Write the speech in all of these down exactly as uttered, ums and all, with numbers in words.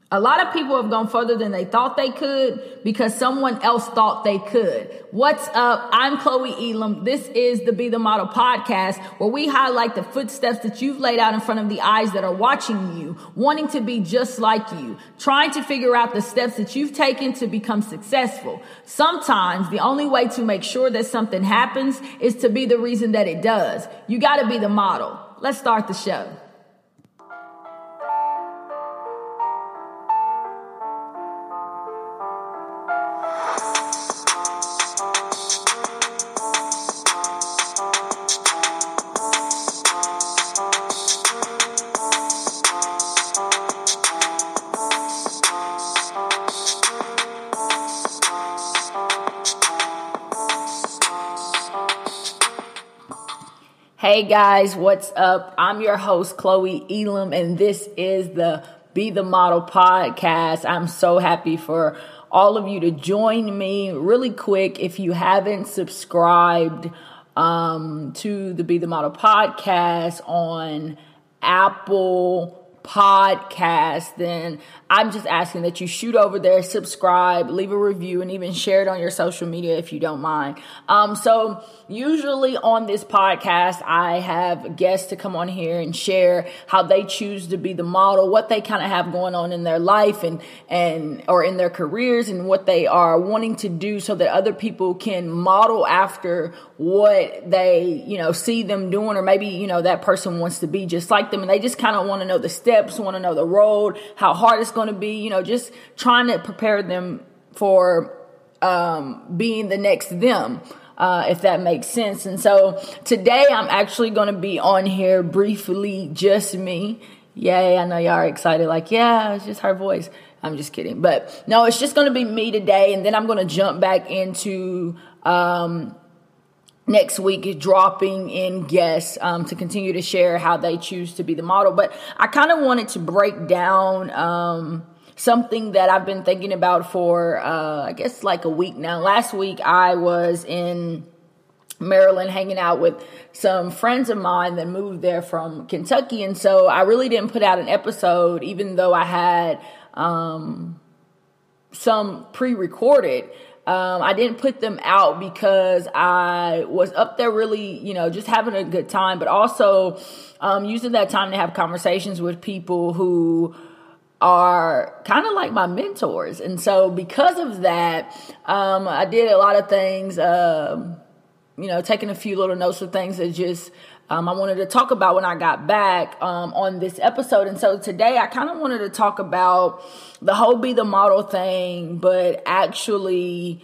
A lot of people have gone further than they thought they could because someone else thought they could. What's up? I'm Chloe Elam. This is the Be the Model podcast, where we highlight the footsteps that you've laid out in front of the eyes that are watching you, wanting to be just like you, trying to figure out the steps that you've taken to become successful. Sometimes the only way to make sure that something happens is to be the reason that it does. You got to be the model. Let's start the show. Hey guys, what's up? I'm your host, Chloe Elam, and this is the Be the Model podcast. I'm so happy for all of you to join me. Really quick, if you haven't subscribed um, to the Be the Model podcast on Apple Podcast, then I'm just asking that you shoot over there, subscribe, leave a review, and even share it on your social media if you don't mind. Um, so usually on this podcast, I have guests to come on here and share how they choose to be the model, what they kind of have going on in their life and, and, or in their careers, and what they are wanting to do so that other people can model after what they, you know, see them doing, or maybe, you know, that person wants to be just like them, and they just kind of want to know the steps, want to know the road, how hard it's going to be, you know, just trying to prepare them for um, being the next them. Uh, if that makes sense. And so today I'm actually going to be on here briefly, just me. Yay, I know y'all are excited. Like, yeah, it's just her voice. I'm just kidding. But no, it's just going to be me today. And then I'm going to jump back into um, next week dropping in guests um, to continue to share how they choose to be the model. But I kind of wanted to break down um something that I've been thinking about for, uh, I guess, like a week now. Last week, I was in Maryland hanging out with some friends of mine that moved there from Kentucky. And so I really didn't put out an episode, even though I had um, some pre-recorded. Um, I didn't put them out because I was up there really, you know, just having a good time, but also um, using that time to have conversations with people who are kind of like my mentors. And so because of that, um, I did a lot of things, um, you know, taking a few little notes of things that just um, I wanted to talk about when I got back um, on this episode. And so today I kind of wanted to talk about the whole Be the Model thing, but actually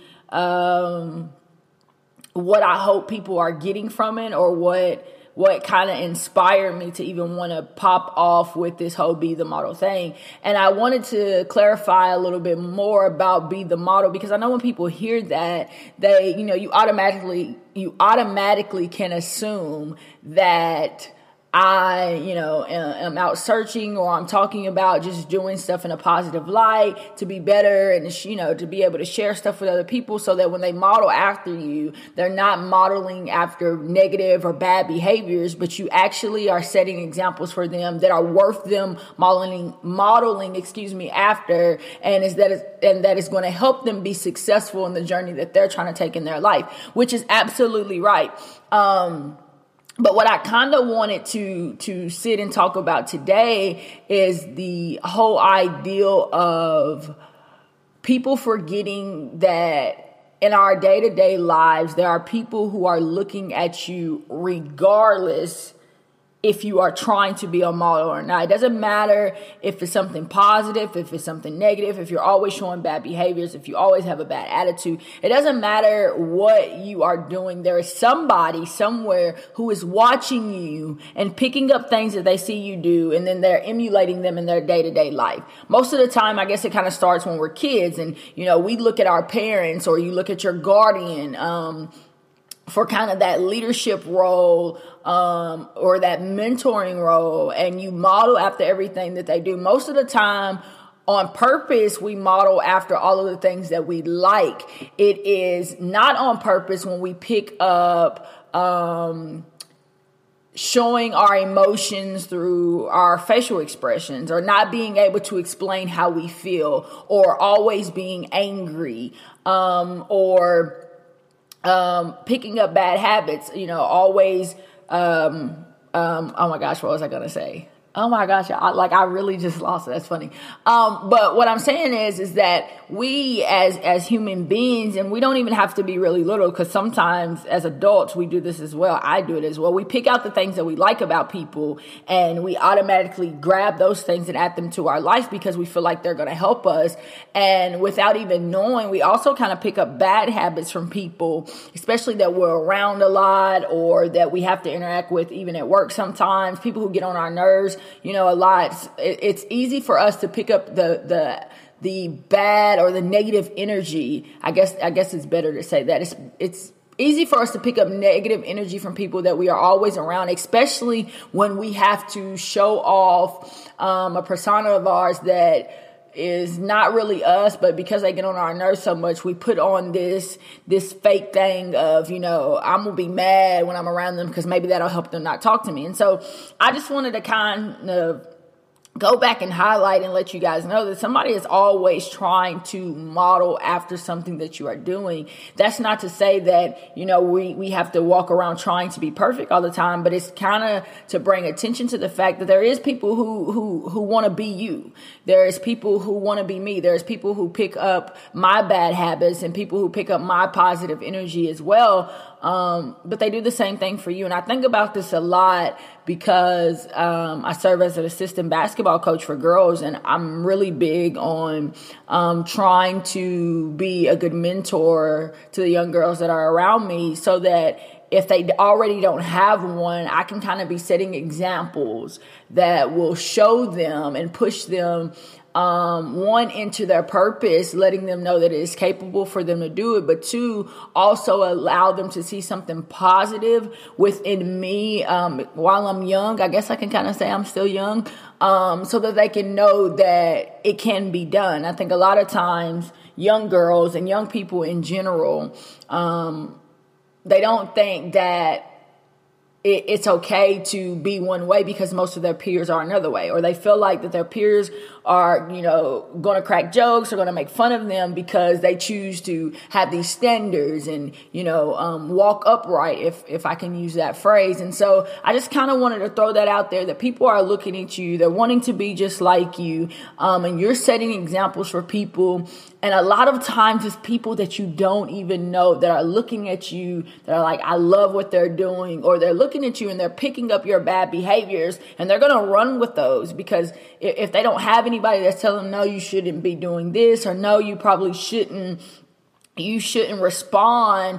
um, what I hope people are getting from it, or what what kind of inspired me to even want to pop off with this whole Be the Model thing. And I wanted to clarify a little bit more about Be the Model, because I know when people hear that, they, you know, you automatically, you automatically can assume that I, you know, am out searching, or I'm talking about just doing stuff in a positive light to be better, and, you know, to be able to share stuff with other people so that when they model after you, they're not modeling after negative or bad behaviors, but you actually are setting examples for them that are worth them modeling, modeling, excuse me, after, and is that is, and that is going to help them be successful in the journey that they're trying to take in their life, which is absolutely right. Um, But what I kind of wanted to to sit and talk about today is the whole ideal of people forgetting that in our day-to-day lives, there are people who are looking at you regardless if you are trying to be a model or not. It doesn't matter if it's something positive, if it's something negative, if you're always showing bad behaviors, if you always have a bad attitude. It doesn't matter what you are doing. There is somebody somewhere who is watching you and picking up things that they see you do, and then they're emulating them in their day-to-day life. Most of the time, I guess it kind of starts when we're kids, and, you know, we look at our parents, or you look at your guardian, um, for kind of that leadership role, um, or that mentoring role, and you model after everything that they do. Most of the time, on purpose, we model after all of the things that we like. It is not on purpose when we pick up, um, showing our emotions through our facial expressions, or not being able to explain how we feel, or always being angry, um, or um, picking up bad habits, you know, always, um, um, oh my gosh, what was I going to say? Oh my gosh, I, like I really just lost it. That's funny. Um, but what I'm saying is, is that we as, as human beings, and we don't even have to be really little, because sometimes as adults, we do this as well. I do it as well. We pick out the things that we like about people, and we automatically grab those things and add them to our life because we feel like they're going to help us. And without even knowing, we also kind of pick up bad habits from people, especially that we're around a lot, or that we have to interact with even at work sometimes, people who get on our nerves. You know, a lot. It's easy for us to pick up the the the bad or the negative energy. I guess I guess it's better to say that. It's it's easy for us to pick up negative energy from people that we are always around, especially when we have to show off um, a persona of ours that is not really us, but because they get on our nerves so much, we put on this this fake thing of, you know, I'm gonna be mad when I'm around them because maybe that'll help them not talk to me. And so I just wanted to kind of go back and highlight and let you guys know that somebody is always trying to model after something that you are doing. That's not to say that, you know, we, we have to walk around trying to be perfect all the time, but it's kind of to bring attention to the fact that there is people who, who, who want to be you. There's people who want to be me. There's people who pick up my bad habits and people who pick up my positive energy as well. Um, but they do the same thing for you. And I think about this a lot because um, I serve as an assistant basketball coach for girls, and I'm really big on um, trying to be a good mentor to the young girls that are around me, so that if they already don't have one, I can kind of be setting examples that will show them and push them Um, one, into their purpose, letting them know that it is capable for them to do it, but two, also allow them to see something positive within me um, while I'm young. I guess I can kind of say I'm still young, um, so that they can know that it can be done. I think a lot of times young girls and young people in general, um, they don't think that it, it's okay to be one way because most of their peers are another way, or they feel like that their peers are, you know, going to crack jokes or going to make fun of them because they choose to have these standards and, you know, um, walk upright, if, if I can use that phrase. And so I just kind of wanted to throw that out there, that people are looking at you, they're wanting to be just like you, um, and you're setting examples for people. And a lot of times it's people that you don't even know that are looking at you, that are like, I love what they're doing, or they're looking at you and they're picking up your bad behaviors and they're going to run with those, because if they don't have anybody that's telling them, no, you shouldn't be doing this, or no, you probably shouldn't, you shouldn't respond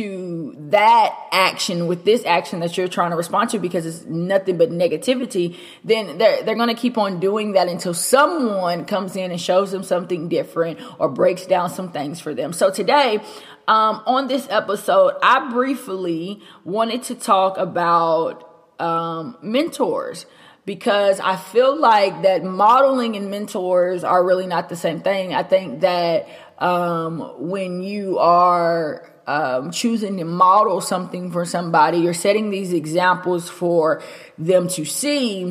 to that action with this action that you're trying to respond to because it's nothing but negativity, then they're, they're going to keep on doing that until someone comes in and shows them something different or breaks down some things for them. So today, um, on this episode, I briefly wanted to talk about um, mentors, because I feel like that modeling and mentors are really not the same thing. I think that um, when you are um, choosing to model something for somebody, you're setting these examples for them to see,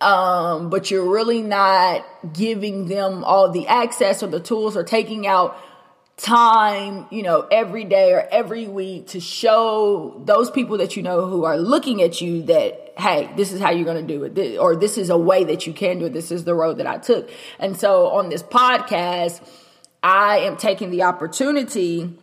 um, but you're really not giving them all the access or the tools, or taking out time, you know, every day or every week to show those people that you know who are looking at you that, hey, this is how you're going to do it, or this is a way that you can do it. This is the road that I took. And so on this podcast, I am taking the opportunity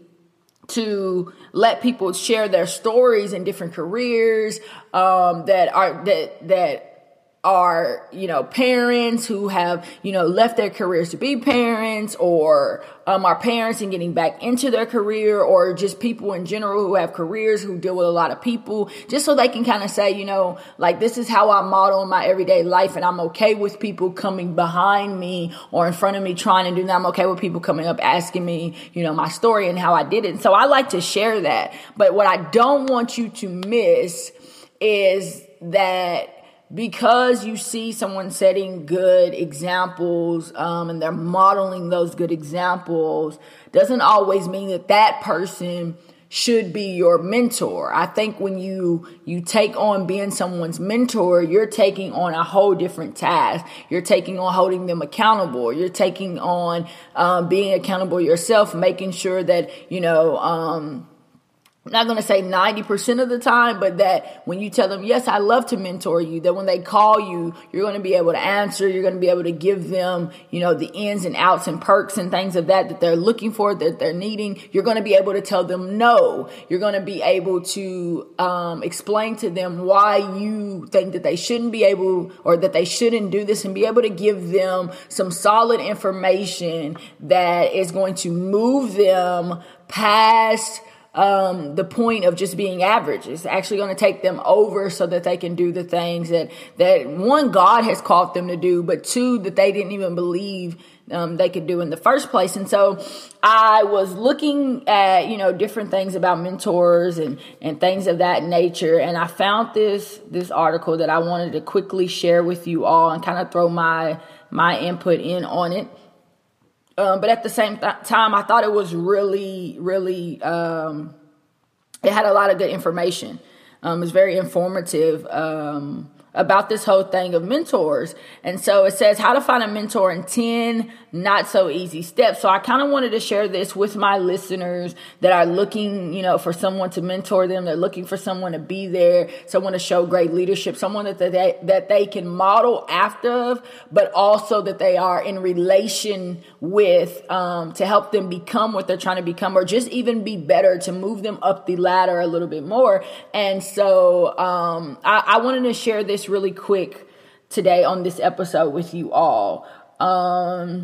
to let people share their stories in different careers, um, that are, that, that, are, you know, parents who have, you know, left their careers to be parents, or um, are parents and getting back into their career, or just people in general who have careers who deal with a lot of people, just so they can kind of say, you know, like, this is how I model in my everyday life, and I'm okay with people coming behind me or in front of me trying to do that. I'm okay with people coming up asking me, you know, my story and how I did it. And so I like to share that. But what I don't want you to miss is that because you see someone setting good examples, um, and they're modeling those good examples, doesn't always mean that that person should be your mentor. I think when you you take on being someone's mentor, you're taking on a whole different task. You're taking on holding them accountable. You're taking on um, being accountable yourself, making sure that, you know, um, I'm not going to say ninety percent of the time, but that when you tell them, yes, I love to mentor you, that when they call you, you're going to be able to answer. You're going to be able to give them, you know, the ins and outs and perks and things of that that they're looking for, that they're needing. You're going to be able to tell them no. You're going to be able to um, explain to them why you think that they shouldn't be able, or that they shouldn't do this, and be able to give them some solid information that is going to move them past Um, the point of just being average. Is actually going to take them over so that they can do the things that, that one, God has called them to do, but two, that they didn't even believe um, they could do in the first place. And so I was looking at, you know, different things about mentors and, and things of that nature. And I found this, this article that I wanted to quickly share with you all and kind of throw my, my input in on it. Um, but at the same th- time, I thought it was really, really, um, it had a lot of good information. Um, it's very informative um, about this whole thing of mentors. And so it says how to find a mentor in ten not so easy steps. So I kind of wanted to share this with my listeners that are looking, you know, for someone to mentor them. They're looking for someone to be there, someone to show great leadership, someone that they, that they can model after, but also that they are in relation with, um, to help them become what they're trying to become, or just even be better, to move them up the ladder a little bit more. And so, um, I, I wanted to share this really quick today on this episode with you all. Um,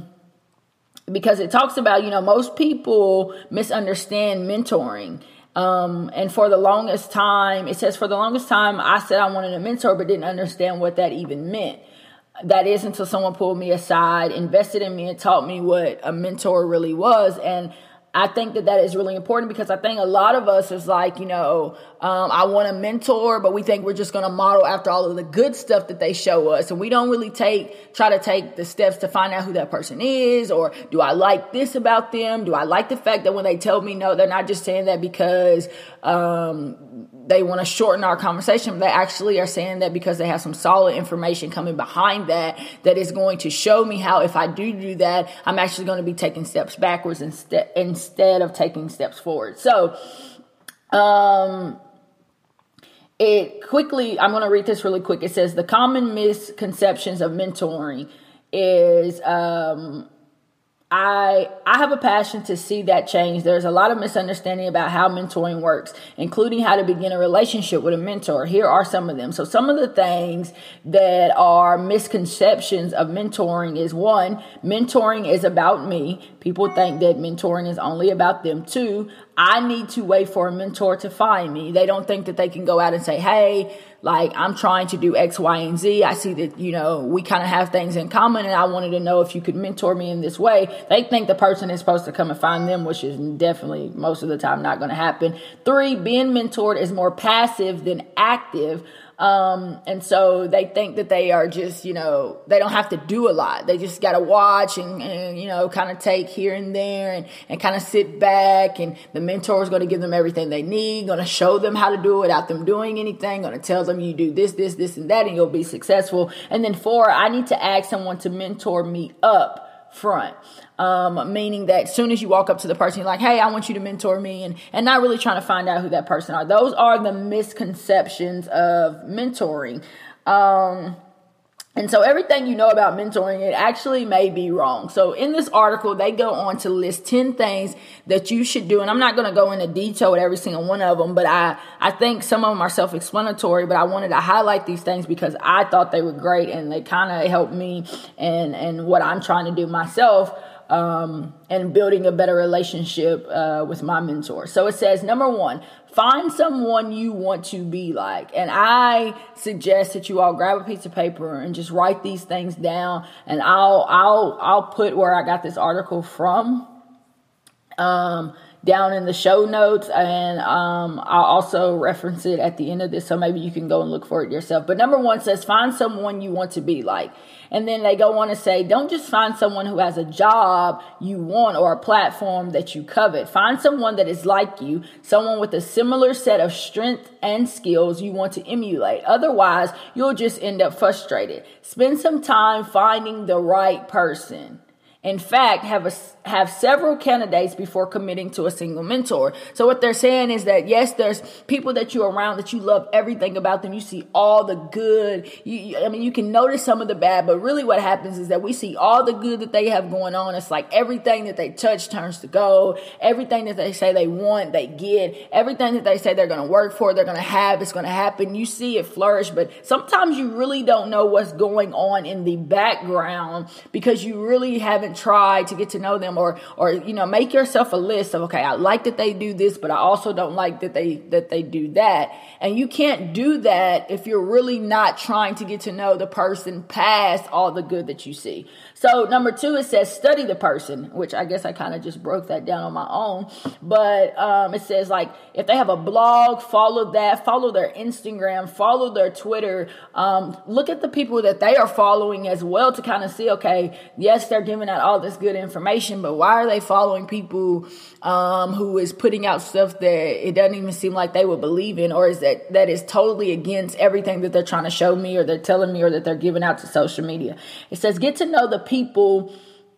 because it talks about, you know, most people misunderstand mentoring. Um, and for the longest time, it says for the longest time, I said I wanted a mentor, but didn't understand what that even meant. That is until someone pulled me aside, invested in me, and taught me what a mentor really was. And I think that that is really important, because I think a lot of us is like, you know, um, I want a mentor, but we think we're just going to model after all of the good stuff that they show us. And we don't really take, try to take the steps to find out who that person is, or do I like this about them? Do I like the fact that when they tell me no, they're not just saying that because, um, they want to shorten our conversation. They actually are saying that because they have some solid information coming behind that, that is going to show me how, if I do do that, I'm actually going to be taking steps backwards instead, instead of taking steps forward. So, um, it quickly, I'm going to read this really quick. It says the common misconceptions of mentoring is, um, I I have a passion to see that change. There's a lot of misunderstanding about how mentoring works, including how to begin a relationship with a mentor. Here are some of them. So some of the things that are misconceptions of mentoring is, one, mentoring is about me. People think that mentoring is only about them. Two, I need to wait for a mentor to find me. They don't think that they can go out and say, hey, like, I'm trying to do X, Y, and Z. I see that, you know, we kind of have things in common, and I wanted to know if you could mentor me in this way. They think the person is supposed to come and find them, which is definitely most of the time not going to happen. Three, being mentored is more passive than active. Um, and so they think that they are just, you know, they don't have to do a lot. They just got to watch and, and, you know, kind of take here and there and, and kind of sit back. And the mentor is going to give them everything they need, going to show them how to do it without them doing anything, going to tell them you do this, this, this, and that, and you'll be successful. And then four, I need to ask someone to mentor me up front. Um, meaning that as soon as you walk up to the person, you're like, hey, I want you to mentor me, and, and not really trying to find out who that person are. Those are the misconceptions of mentoring. Um, and so everything you know about mentoring, it actually may be wrong. So in this article, they go on to list ten things that you should do. And I'm not going to go into detail with every single one of them, but I, I think some of them are self-explanatory, but I wanted to highlight these things because I thought they were great and they kind of helped me and, and what I'm trying to do myself. Um, and building a better relationship uh, with my mentor. So it says, number one, find someone you want to be like. And I suggest that you all grab a piece of paper and just write these things down. And I'll I'll I'll put where I got this article from. Um, down in the show notes, and um, I'll also reference it at the end of this, so maybe you can go and look for it yourself. But number one says, find someone you want to be like. And then they go on to say, don't just find someone who has a job you want or a platform that you covet. Find someone that is like you, someone with a similar set of strength and skills you want to emulate. Otherwise, you'll just end up frustrated. Spend some time finding the right person. In fact, have a, have several candidates before committing to a single mentor. So what they're saying is that, yes, there's people that you're around that you love everything about them. You see all the good. You, you, I mean, you can notice some of the bad, but really what happens is that we see all the good that they have going on. It's like everything that they touch turns to gold. Everything that they say they want, they get. Everything that they say they're going to work for, they're going to have, it's going to happen. You see it flourish, but sometimes you really don't know what's going on in the background because you really haven't try to get to know them, or or you know, make yourself a list of, okay, I like that they do this, but I also don't like that they that they do that. And you can't do that if you're really not trying to get to know the person past all the good that you see. So number two, it says study the person, which I guess I kind of just broke that down on my own. But um, it says, like, if they have a blog, follow that, follow their Instagram, follow their Twitter. Um, look at the people that they are following as well to kind of see, okay, yes, they're giving out all this good information, but why are they following people um, who is putting out stuff that it doesn't even seem like they would believe in, or is that that is totally against everything that they're trying to show me, or they're telling me, or that they're giving out to social media. It says, get to know the people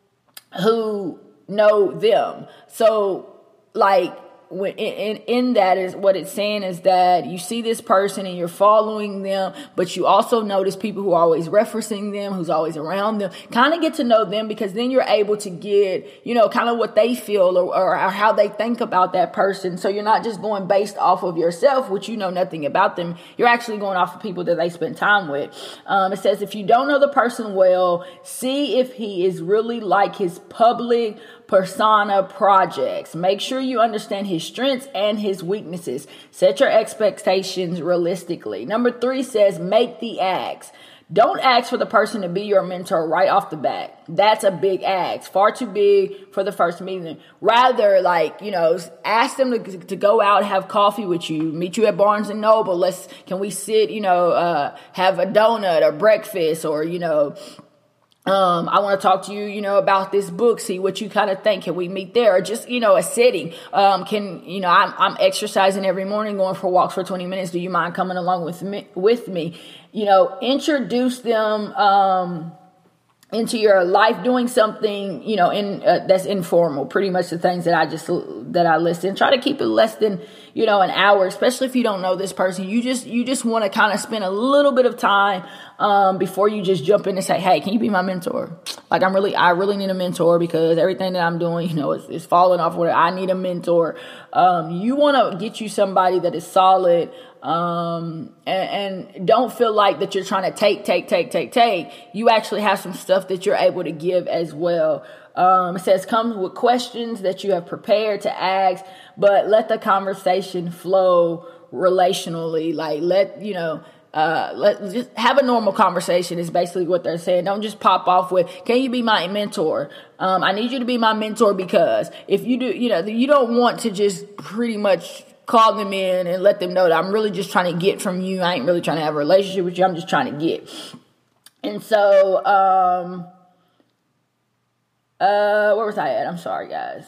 who know them. So, like, when in, in that is what it's saying is that you see this person and you're following them, but you also notice people who are always referencing them, who's always around them. Kind of get to know them, because then you're able to get, you know, kind of what they feel, or, or how they think about that person. So you're not just going based off of yourself, which you know nothing about them. You're actually going off of people that they spend time with. Um, it says, if you don't know the person well, see if he is really like his public persona projects. Make sure you understand his strengths and his weaknesses. Set your expectations realistically. Number three says, make the ask. Don't ask for the person to be your mentor right off the bat. That's a big ask. Far too big for the first meeting. Rather, like, you know, ask them to, to go out, have coffee with you, meet you at Barnes and Noble. Let's, can we sit, you know, uh, have a donut or breakfast, or, you know, Um, I want to talk to you, you know, about this book, see what you kind of think. Can we meet there? Or just, you know, a sitting. Um, can, you know, I'm, I'm exercising every morning, going for walks for twenty minutes. Do you mind coming along with me, with me? You know, introduce them, um, into your life, doing something, you know, in, uh, that's informal. Pretty much the things that I just, that I listen. Try to keep it less than, you know, an hour, especially if you don't know this person. You just, you just want to kind of spend a little bit of time, um, before you just jump in and say, hey, can you be my mentor? Like, I'm really, I really need a mentor, because everything that I'm doing, you know, is, is falling off where I need a mentor. Um, you want to get you somebody that is solid, um, and, and don't feel like that you're trying to take, take, take, take, take. You actually have some stuff that you're able to give as well. Um, it says, come with questions that you have prepared to ask, but let the conversation flow relationally. Like, let, you know, uh, let just have a normal conversation is basically what they're saying. Don't just pop off with, can you be my mentor? Um, I need you to be my mentor, because if you do, you know, you don't want to just pretty much call them in and let them know that I'm really just trying to get from you. I ain't really trying to have a relationship with you. I'm just trying to get. And so, um, uh, where was I at? I'm sorry, guys.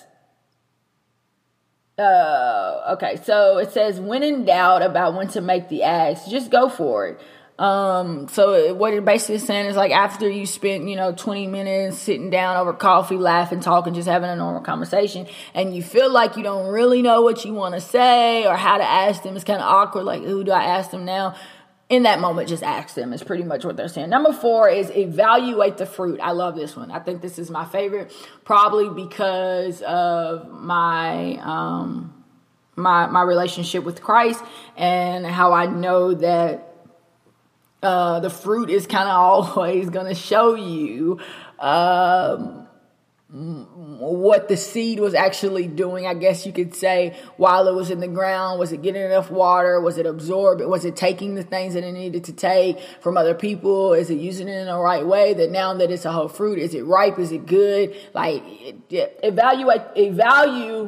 Uh, okay, so it says, when in doubt about when to make the ask, just go for it. Um, so what it basically is saying is, like, after you spend, you know, twenty minutes sitting down over coffee, laughing, talking, just having a normal conversation, and you feel like you don't really know what you want to say or how to ask them, it's kind of awkward. Like, who do I ask them now? In that moment, just ask them is pretty much what they're saying. Number four is evaluate the fruit. I love this one. I think this is my favorite, probably because of my, um, my, my relationship with Christ, and how I know that Uh, the fruit is kind of always going to show you um, what the seed was actually doing, I guess you could say, while it was in the ground. Was it getting enough water? Was it absorbing? Was it taking the things that it needed to take from other people? Is it using it in the right way? That now that it's a whole fruit, is it ripe? Is it good? Like, it, it, evaluate, evaluate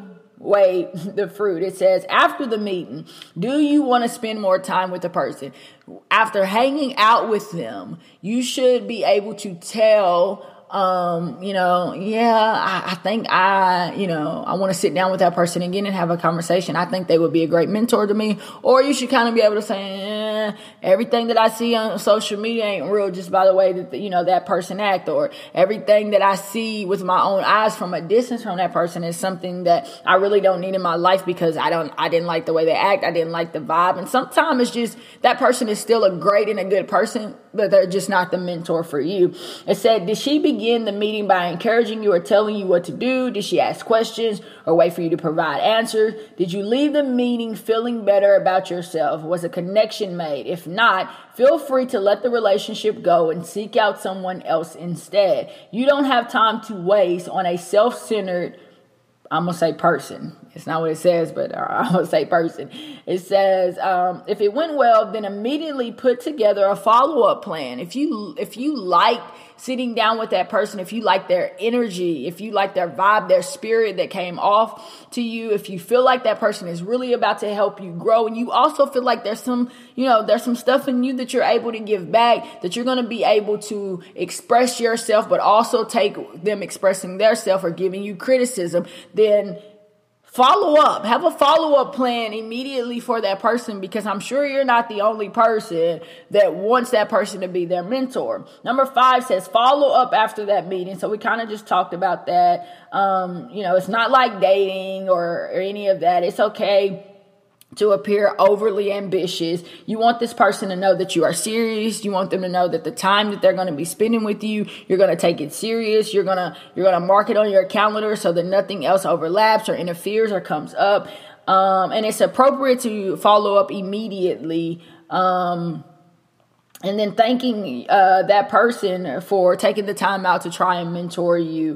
weigh the fruit. It says, after the meeting, do you want to spend more time with the person? After hanging out with them, you should be able to tell Um, you know, yeah, I, I think I, you know, I want to sit down with that person again and have a conversation. I think they would be a great mentor to me. Or you should kind of be able to say, eh, everything that I see on social media ain't real just by the way that, you know, that person act, or everything that I see with my own eyes from a distance from that person is something that I really don't need in my life because I don't, I didn't like the way they act. I didn't like the vibe. And sometimes it's just that person is still a great and a good person, but they're just not the mentor for you. It said, did she begin the meeting by encouraging you or telling you what to do? Did she ask questions or wait for you to provide answers? Did you leave the meeting feeling better about yourself? Was a connection made? If not, feel free to let the relationship go and seek out someone else instead. You don't have time to waste on a self-centered, I'm going to say person. It's not what it says, but I'm going to say person. It says, um, if it went well, then immediately put together a follow-up plan. If you, if you like sitting down with that person, if you like their energy, if you like their vibe, their spirit that came off to you, if you feel like that person is really about to help you grow, and you also feel like there's some, you know, there's some stuff in you that you're able to give back, that you're going to be able to express yourself, but also take them expressing their self or giving you criticism, then follow up. Have a follow-up plan immediately for that person, because I'm sure you're not the only person that wants that person to be their mentor. Number five says follow up after that meeting. So we kind of just talked about that. Um, you know, it's not like dating or, or any of that. It's okay to appear overly ambitious. You want this person to know that you are serious. You want them to know that the time that they're going to be spending with you, you're going to take it serious. You're going to, you're going to mark it on your calendar so that nothing else overlaps or interferes or comes up. Um, and it's appropriate to follow up immediately. Um, and then thanking, uh, that person for taking the time out to try and mentor you.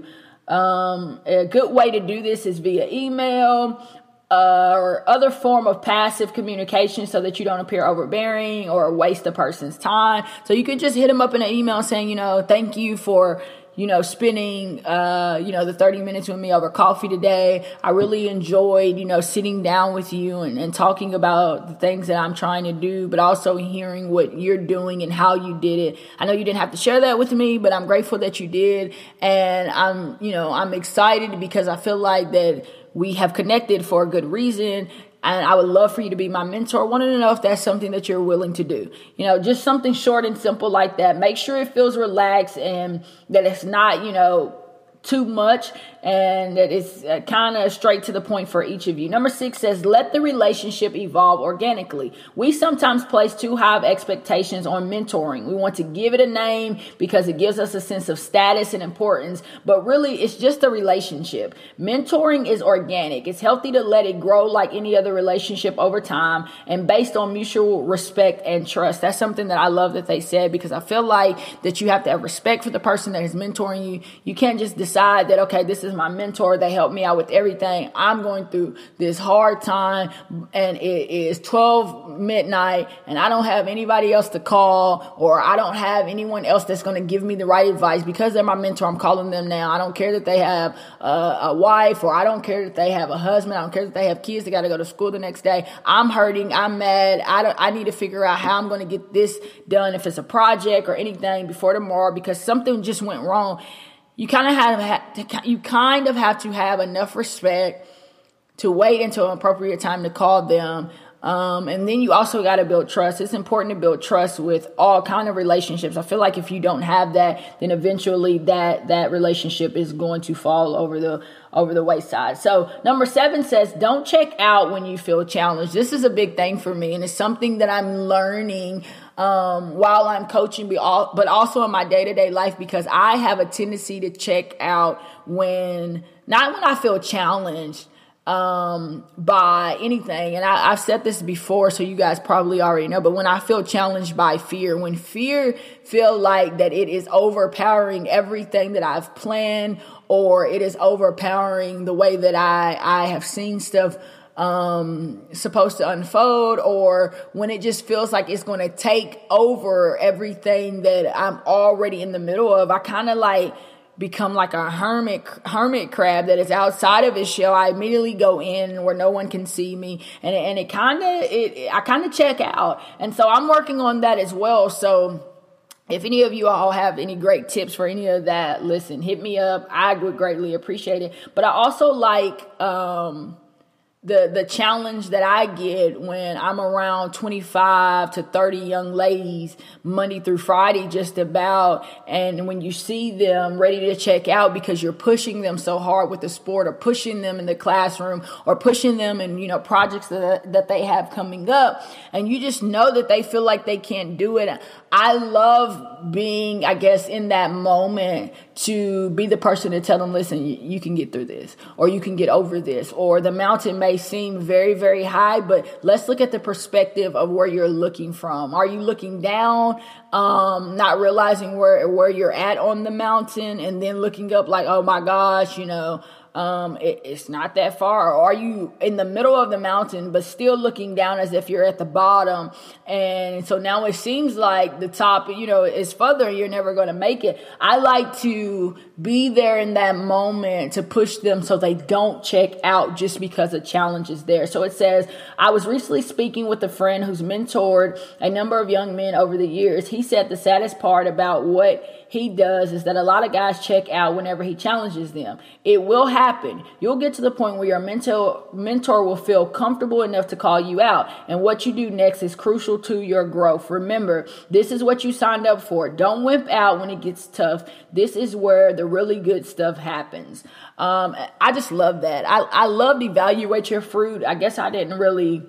Um, a good way to do this is via email, Uh, or other form of passive communication, so that you don't appear overbearing or waste the person's time. So you could just hit them up in an email saying, you know, thank you for, you know, spending, uh, you know, the thirty minutes with me over coffee today. I really enjoyed, you know, sitting down with you and, and talking about the things that I'm trying to do, but also hearing what you're doing and how you did it. I know you didn't have to share that with me, but I'm grateful that you did. And I'm, you know, I'm excited because I feel like that we have connected for a good reason, and I would love for you to be my mentor. I wanted to know if that's something that you're willing to do. You know, just something short and simple like that. Make sure it feels relaxed and that it's not, you know, too much, and that it's uh, kind of straight to the point for each of you. Number six says, let the relationship evolve organically. We sometimes place too high of expectations on mentoring. We want to give it a name because it gives us a sense of status and importance, but really it's just a relationship. Mentoring is organic. It's healthy to let it grow like any other relationship over time and based on mutual respect and trust. That's something that I love that they said, because I feel like that you have to have respect for the person that is mentoring you. You can't just decide that, okay, this is my mentor. They help me out with everything. I'm going through this hard time and it is twelve midnight and I don't have anybody else to call, or I don't have anyone else that's going to give me the right advice because they're my mentor. I'm calling them now. I don't care that they have a, a wife, or I don't care that they have a husband. I don't care that they have kids that got to go to school the next day. I'm hurting. I'm mad. I don't, I need to figure out how I'm going to get this done, if it's a project or anything, before tomorrow, because something just went wrong. You kind of have to, you kind of have to have enough respect to wait until an appropriate time to call them. Um, and then you also got to build trust. It's important to build trust with all kind of relationships. I feel like if you don't have that, then eventually that, that relationship is going to fall over the, over the wayside. So number seven says, don't check out when you feel challenged. This is a big thing for me, and it's something that I'm learning um, while I'm coaching, but also in my day-to-day life, because I have a tendency to check out when, not when I feel challenged, um, by anything. And I, I've said this before, so you guys probably already know, but when I feel challenged by fear, when fear feel like that it is overpowering everything that I've planned, or it is overpowering the way that I, I have seen stuff um, supposed to unfold, or when it just feels like it's going to take over everything that I'm already in the middle of, I kind of like become like a hermit hermit crab that is outside of his shell. I immediately go in where no one can see me, and it, and it kind of it I kind of check out, and so I'm working on that as well. So if any of you all have any great tips for any of that, listen, hit me up. I would greatly appreciate it. But I also like um the the challenge that I get when I'm around twenty-five to thirty young ladies Monday through Friday just about, and when you see them ready to check out because you're pushing them so hard with the sport, or pushing them in the classroom, or pushing them in, you know, projects that that they have coming up, and you just know that they feel like they can't do it. I love being, I guess, in that moment to be the person to tell them, listen, you, you can get through this, or you can get over this, or the mountain may seem very, very high, but let's look at the perspective of where you're looking from. Are you looking down, um, not realizing where, where you're at on the mountain, and then looking up like, oh my gosh, you know, Um, it, it's not that far? Or are you in the middle of the mountain, but still looking down as if you're at the bottom? And so now it seems like the top, you know, is further and you're never going to make it. I like to be there in that moment to push them so they don't check out just because a challenge is there. So it says, I was recently speaking with a friend who's mentored a number of young men over the years. He said the saddest part about what he does is that a lot of guys check out whenever he challenges them. It will happen. You'll get to the point where your mentor mentor will feel comfortable enough to call you out, and what you do next is crucial to your growth. Remember, this is what you signed up for. Don't wimp out when it gets tough. This is where the really good stuff happens. Um, I just love that. I, I love to evaluate your fruit. I guess I didn't really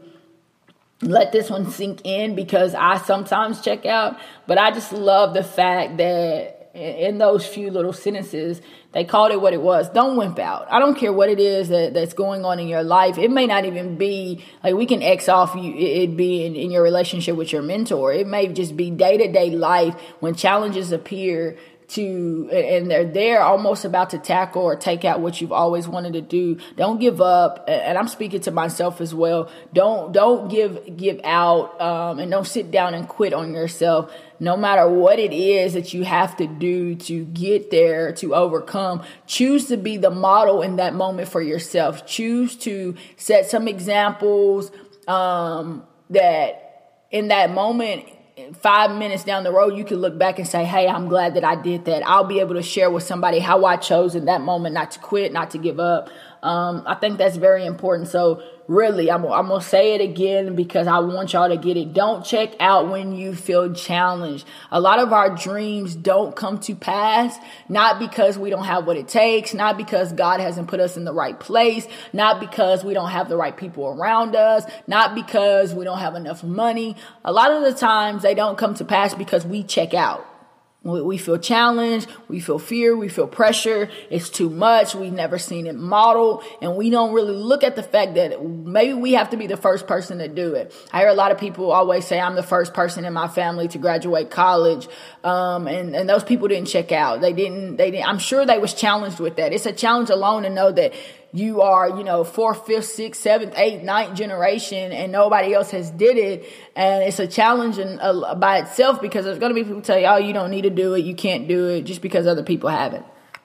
let this one sink in because I sometimes check out, but I just love the fact that in those few little sentences, they called it what it was. Don't wimp out. I don't care what it is that, that's going on in your life. It may not even be like we can X off you, it being in your relationship with your mentor. It may just be day-to-day life when challenges appear to, and they're there almost about to tackle or take out what you've always wanted to do. Don't give up. And I'm speaking to myself as well. Don't, don't give, give out, um, and don't sit down and quit on yourself. No matter what it is that you have to do to get there, to overcome, choose to be the model in that moment for yourself. Choose to set some examples, um, that in that moment, five minutes down the road, you can look back and say, hey, I'm glad that I did that. I'll be able to share with somebody how I chose in that moment not to quit, not to give up. Um, I think that's very important. So really, I'm, I'm going to say it again because I want y'all to get it. Don't check out when you feel challenged. A lot of our dreams don't come to pass, not because we don't have what it takes, not because God hasn't put us in the right place, not because we don't have the right people around us, not because we don't have enough money. A lot of the times they don't come to pass because we check out. We feel challenged, we feel fear, we feel pressure. It's too much. We've never seen it modeled, and we don't really look at the fact that maybe we have to be the first person to do it. I hear a lot of people always say, I'm the first person in my family to graduate college. Um, and, and those people didn't check out. They didn't, they didn't, I'm sure they was challenged with that. It's a challenge alone to know that you are, you know, fourth, fifth, sixth, seventh, eighth, ninth generation and nobody else has did it. And it's a challenge in, uh, by itself because there's going to be people tell you, oh, you don't need to do it. You can't do it just because other people haven't.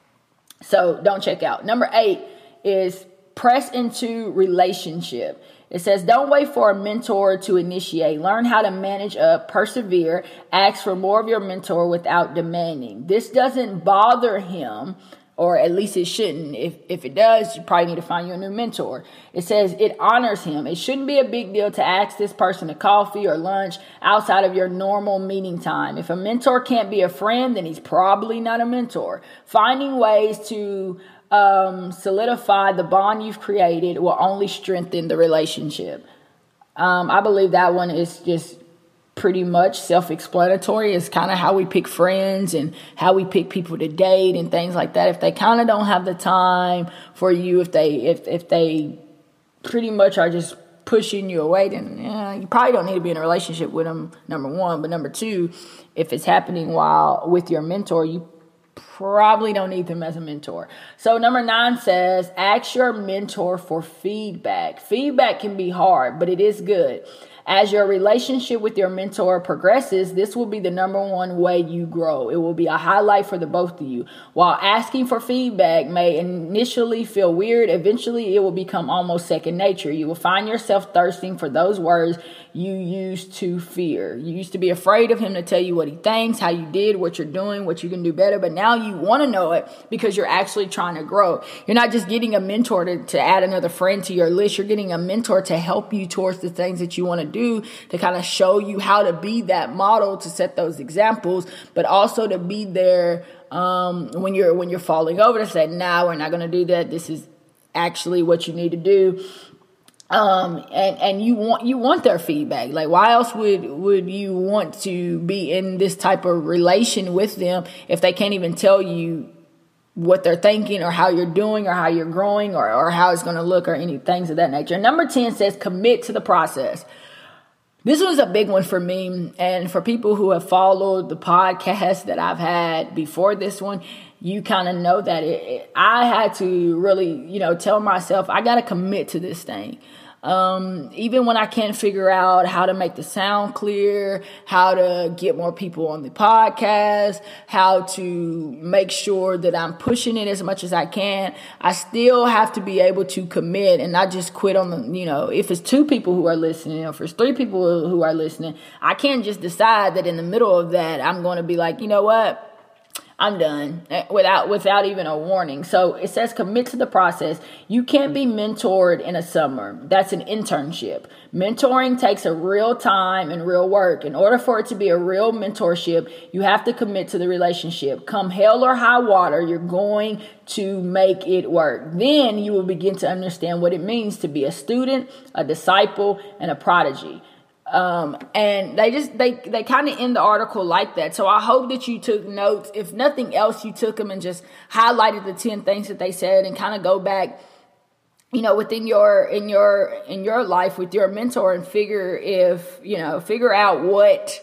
So don't check out. Number eight is press into relationship. It says, don't wait for a mentor to initiate. Learn how to manage up, persevere, ask for more of your mentor without demanding. This doesn't bother him, or at least it shouldn't. If if it does, you probably need to find you a new mentor. It says it honors him. It shouldn't be a big deal to ask this person to coffee or lunch outside of your normal meeting time. If a mentor can't be a friend, then he's probably not a mentor. Finding ways to um, solidify the bond you've created will only strengthen the relationship. Um, I believe that one is just pretty much self-explanatory. It's kind of how we pick friends and how we pick people to date and things like that. If they kind of don't have the time for you, if they if if they pretty much are just pushing you away, then yeah, you probably don't need to be in a relationship with them, number one. But number two, if it's happening while with your mentor, you probably don't need them as a mentor. So number nine says, ask your mentor for feedback. Feedback can be hard, but it is good. As your relationship with your mentor progresses, this will be the number one way you grow. It will be a highlight for the both of you. While asking for feedback may initially feel weird, eventually it will become almost second nature. You will find yourself thirsting for those words you used to fear. You used to be afraid of him to tell you what he thinks, how you did, what you're doing, what you can do better. But now you want to know it because you're actually trying to grow. You're not just getting a mentor to, to add another friend to your list. You're getting a mentor to help you towards the things that you want to do, to kind of show you how to be that model, to set those examples, but also to be there um, when you're when you're falling over, to say, nah, we're not going to do that. This is actually what you need to do. Um, and, and you want, you want their feedback. Like, why else would, would you want to be in this type of relation with them if they can't even tell you what they're thinking or how you're doing or how you're growing or, or how it's going to look or any things of that nature? Number ten says commit to the process. This was a big one for me. And for people who have followed the podcast that I've had before this one, you kind of know that it, it, I had to really, you know, tell myself, I got to commit to this thing. Um, even when I can't figure out how to make the sound clear, how to get more people on the podcast, how to make sure that I'm pushing it as much as I can, I still have to be able to commit and not just quit on the, you know, if it's two people who are listening or if it's three people who are listening, I can't just decide that in the middle of that, I'm going to be like, you know what? I'm done without without even a warning. So it says commit to the process. You can't be mentored in a summer. That's an internship. Mentoring takes a real time and real work. In order for it to be a real mentorship, you have to commit to the relationship. Come hell or high water, you're going to make it work. Then you will begin to understand what it means to be a student, a disciple, and a prodigy. Um, and they just, they, they kind of end the article like that. So I hope that you took notes. If nothing else, you took them and just highlighted the ten things that they said and kind of go back, you know, within your, in your, in your life with your mentor and figure if, you know, figure out what,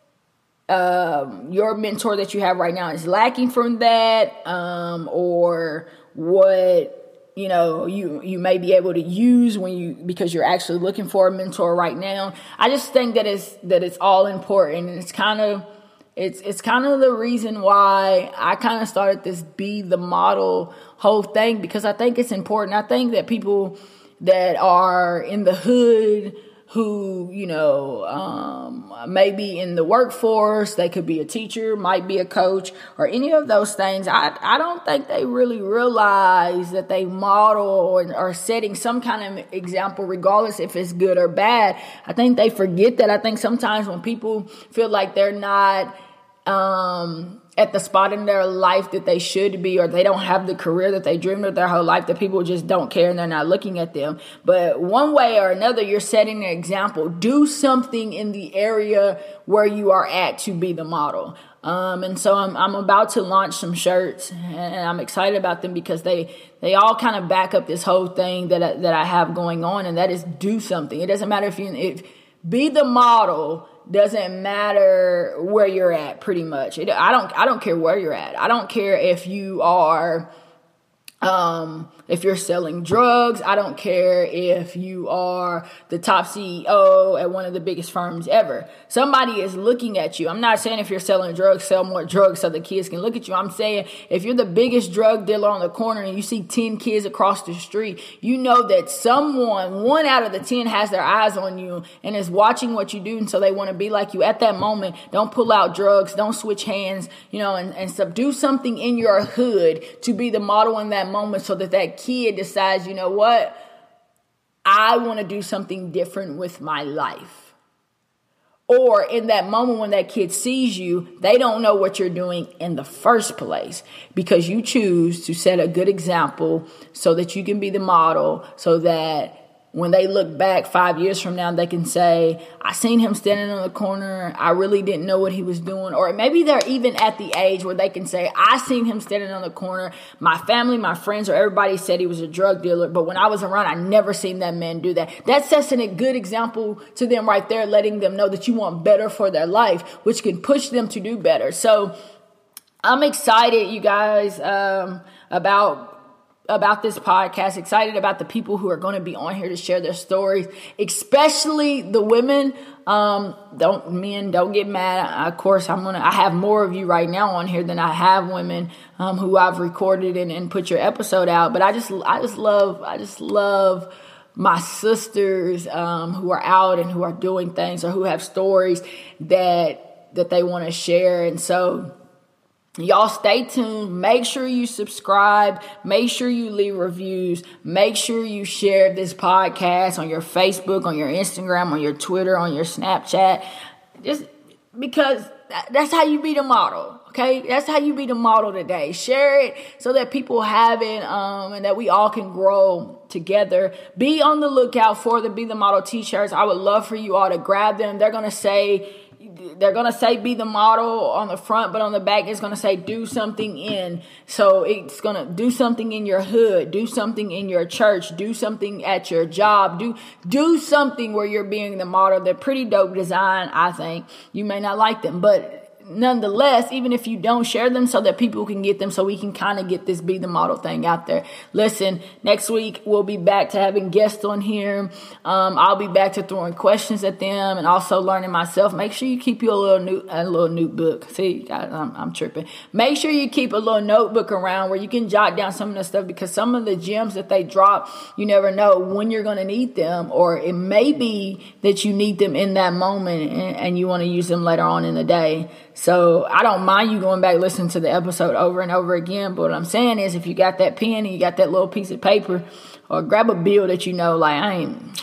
um, your mentor that you have right now is lacking from that, um, or what, you know, you, you may be able to use when you, because you're actually looking for a mentor right now. I just think that it's, that it's all important. And it's kind of, it's, it's kind of the reason why I kind of started this Be the Model whole thing, because I think it's important. I think that people that are in the hood who, you know, um, maybe in the workforce, they could be a teacher, might be a coach, or any of those things. I, I don't think they really realize that they model or are setting some kind of example, regardless if it's good or bad. I think they forget that. I think sometimes when people feel like they're not, um, at the spot in their life that they should be, or they don't have the career that they dreamed of their whole life, that people just don't care and they're not looking at them. But one way or another, you're setting an example. Do something in the area where you are at to be the model. Um, and so I'm, I'm about to launch some shirts, and I'm excited about them because they, they all kind of back up this whole thing that I, that I have going on. And that is do something. It doesn't matter if you, if be the model doesn't matter where you're at, pretty much. It, I don't, I don't care where you're at. I don't care if you are, um, if you're selling drugs. I don't care if you are the top C E O at one of the biggest firms ever. Somebody is looking at you. I'm not saying if you're selling drugs, sell more drugs so the kids can look at you. I'm saying if you're the biggest drug dealer on the corner and you see ten kids across the street, you know that someone, one out of the ten has their eyes on you and is watching what you do. And so they want to be like you at that moment. Don't pull out drugs. Don't switch hands, you know, and, and subdue something in your hood to be the model in that moment so that that kid decides, you know what, I want to do something different with my life. Or in that moment when that kid sees you, they don't know what you're doing in the first place because you choose to set a good example so that you can be the model, so that when they look back five years from now, they can say, I seen him standing on the corner. I really didn't know what he was doing. Or maybe they're even at the age where they can say, I seen him standing on the corner. My family, my friends, or everybody said he was a drug dealer. But when I was around, I never seen that man do that. That sets a good example to them right there, letting them know that you want better for their life, which can push them to do better. So I'm excited, you guys, um, about about this podcast, excited about the people who are going to be on here to share their stories, especially the women. Um, don't men don't get mad. Of course, I'm gonna. I have more of you right now on here than I have women um, who I've recorded and, and put your episode out. But I just, I just love, I just love my sisters um, who are out and who are doing things or who have stories that that they want to share. And so, y'all stay tuned. Make sure you subscribe. Make sure you leave reviews. Make sure you share this podcast on your Facebook, on your Instagram, on your Twitter, on your Snapchat. Just because that's how you be the model. Okay, that's how you be the model today. Share it so that people have it, um, and that we all can grow together. Be on the lookout for the Be the Model t-shirts. I would love for you all to grab them. They're gonna say. They're going to say be the model on the front, but on the back it's going to say do something in. So it's going to do something in your hood, do something in your church, do something at your job, do do something where you're being the model. They're pretty dope design, I think. You may not like them, but nonetheless, even if you don't, share them so that people can get them, so we can kind of get this Be the Model thing out there. Listen, next week we'll be back to having guests on here. Um, I'll be back to throwing questions at them and also learning myself. Make sure you keep your little new, a little notebook. See, I, I'm, I'm tripping. Make sure you keep a little notebook around where you can jot down some of the stuff, because some of the gems that they drop, you never know when you're going to need them, or it may be that you need them in that moment and, and you want to use them later on in the day. So I don't mind you going back listening to the episode over and over again. But what I'm saying is, if you got that pen and you got that little piece of paper, or grab a bill that you know, like, I ain't,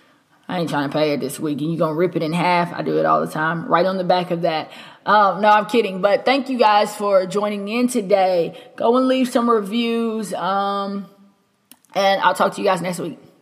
I ain't trying to pay it this week, and you're going to rip it in half. I do it all the time. Right on the back of that. Um, no, I'm kidding. But thank you guys for joining in today. Go and leave some reviews. Um, and I'll talk to you guys next week.